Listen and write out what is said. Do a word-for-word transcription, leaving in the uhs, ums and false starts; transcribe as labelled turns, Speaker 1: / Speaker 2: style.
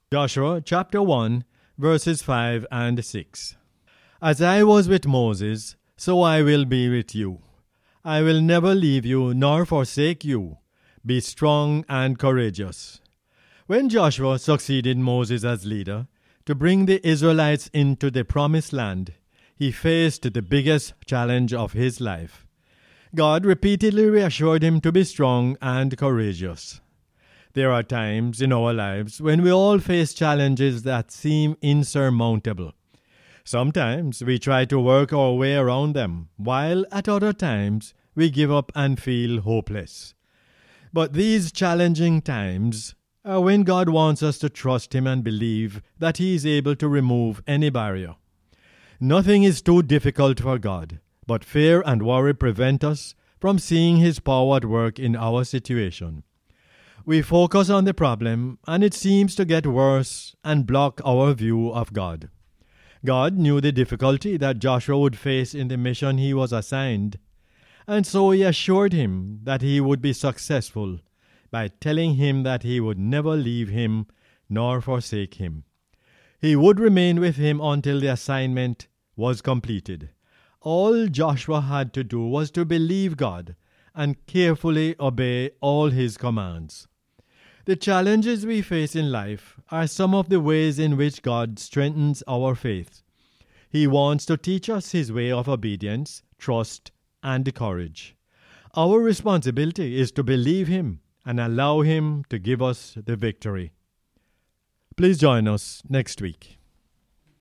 Speaker 1: Joshua chapter one, verses five and six. As I was with Moses, so I will be with you. I will never leave you nor forsake you. Be strong and courageous. When Joshua succeeded Moses as leader to bring the Israelites into the promised land, he faced the biggest challenge of his life. God repeatedly reassured him to be strong and courageous. There are times in our lives when we all face challenges that seem insurmountable. Sometimes we try to work our way around them, while at other times we give up and feel hopeless. But these challenging times are when God wants us to trust Him and believe that He is able to remove any barrier. Nothing is too difficult for God, but fear and worry prevent us from seeing His power at work in our situation. We focus on the problem, and it seems to get worse and block our view of God. God knew the difficulty that Joshua would face in the mission he was assigned, and so He assured him that he would be successful by telling him that He would never leave him nor forsake him. He would remain with him until the assignment was completed. All Joshua had to do was to believe God and carefully obey all His commands. The challenges we face in life are some of the ways in which God strengthens our faith. He wants to teach us His way of obedience, trust, and courage. Our responsibility is to believe Him and allow Him to give us the victory. Please join us next week.